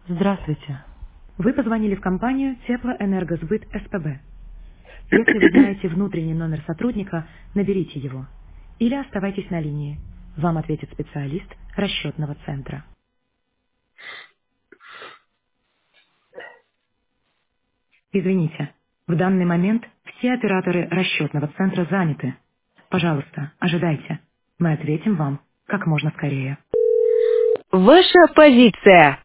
Здравствуйте. Вы позвонили в компанию Теплоэнергосбыт СПБ. Если вы знаете внутренний номер сотрудника, наберите его. Или оставайтесь на линии. Вам ответит специалист расчетного центра. Извините, в данный момент все операторы расчетного центра заняты. Пожалуйста, ожидайте. Мы ответим вам как можно скорее. Ваша позиция.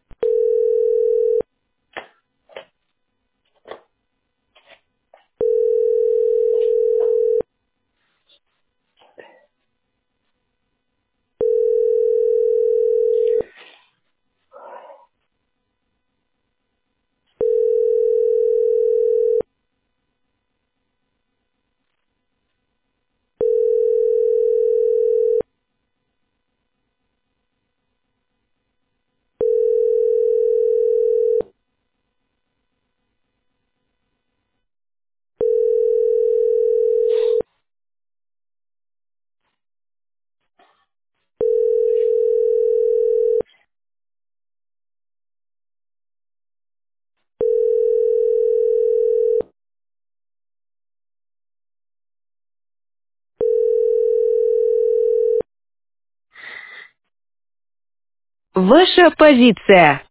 Ваша позиция.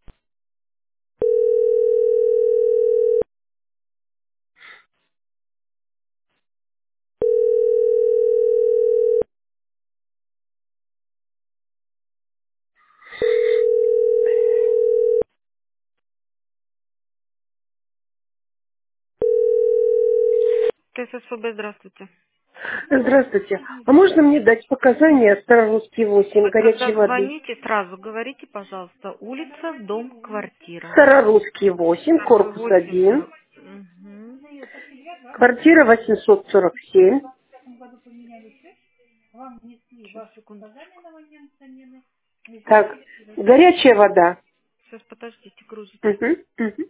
ТССПБ, здравствуйте. Здравствуйте. А можно мне дать показания Старорусский 8 Вы когда горячей воды? звоните, сразу говорите, пожалуйста, улица, дом, квартира. Старорусский 8, Второй корпус 1, 840. квартира 847. Сейчас, секунду. Так, горячая вода. Сейчас, подождите, грузится. Мгм, мгм.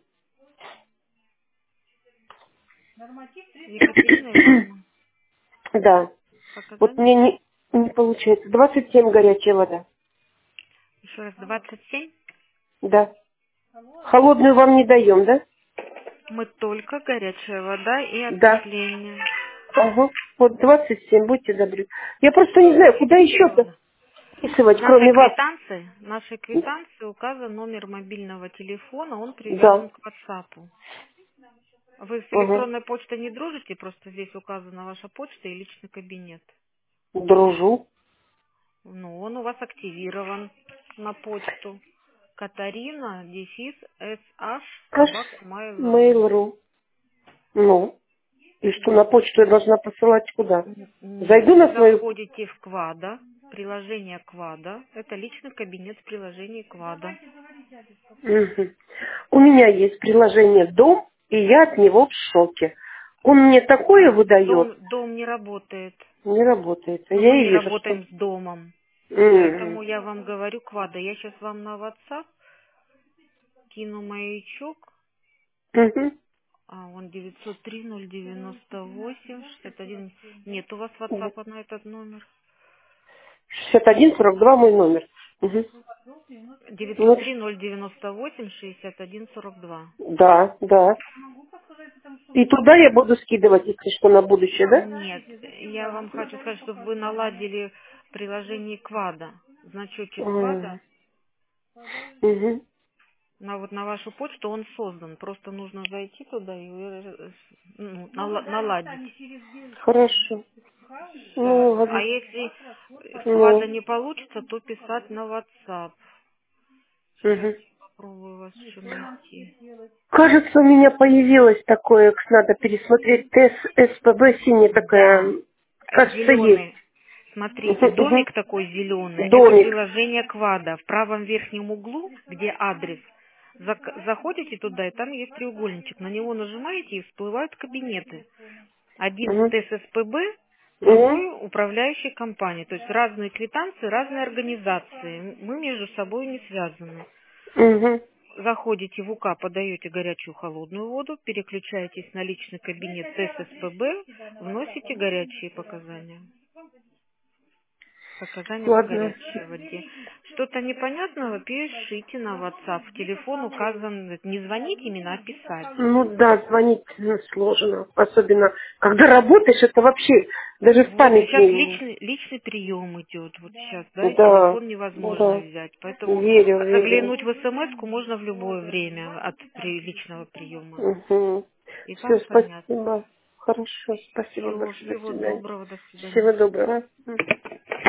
Екатерина Ивановна. Да. Вот Показания? мне не получается. 27 горячая вода. Еще раз, 27. Да. Холодную вам не даем, да? Мы только горячая вода и Да. отопление. Ага. Вот 27, будьте добры. Я просто не знаю, куда еще-то Ладно. вписывать, кроме вас. В нашей квитанции указан номер мобильного телефона, он Да. привязан к WhatsApp. Вы с Ага. электронной почтой не дружите, просто здесь указана ваша почта и личный кабинет. Дружу. Ну, он у вас активирован на почту. Катарина, дефис, sh, Аж собака, mail.ru. Mail.ru. Ну, и что, на почту я должна посылать куда? Нет, Зайду вы на свою... заходите в Квада, приложение Квада. Это личный кабинет в приложении Квада. Мгм. У меня есть приложение «Дом», и я от него в шоке. Он мне такое выдает, Дом не работает. не работает. А Но я мы и не вижу, что... работаем с домом. Мгм. Поэтому я вам говорю Квада. Я сейчас вам на WhatsApp кину маячок. Мгм. Он 903-098-61. Нет у вас Да. WhatsApp на этот номер. 6142 мой номер. Мгм. Ну, 903-098-6142. да, да. И туда я буду скидывать, если что, на будущее, да? Нет, я вам хочу сказать, чтобы вы наладили приложение Квада, значочек Квада, М. Мгм. на вашу почту он создан. Просто нужно зайти туда и наладить. Хорошо. Всё. Ну, А ладно. если с Квада Ну, не получится, то писать на WhatsApp. Сейчас мгм. попробую вас еще найти. Кажется, у меня появилось такое, надо пересмотреть, тест СПБ синяя Да, такая, кажется, есть. зеленый. Смотрите, Мгм, мгм. домик такой зеленый. Это Домик. приложение Квада. В правом верхнем углу, где адрес, заходите туда, и там есть треугольничек. На него нажимаете, и всплывают кабинеты. Один Мгм, ТССПБ, мгм, другой управляющей компании. То есть разные квитанции, разные организации. Мы между собой не связаны. мгм. Заходите в УК, подаете горячую холодную воду, переключаетесь на личный кабинет ТССПБ, вносите горячие показания. Показания по Ладно. горячей воде. Что-то непонятного, пишите на WhatsApp. Телефон указан, не звонить именно, а писать. Ну да, звонить сложно. Особенно, когда работаешь, это вообще даже в Вот, сейчас памяти. личный прием идет, вот сейчас, да, и Да, телефон невозможно да. взять. Поэтому Верю, верю. заглянуть в смс-ку можно в любое время от личного приема. Угу. И Все, там понятно. спасибо. Хорошо, спасибо Все, большое. До всего свидания. доброго, до свидания. Всего доброго.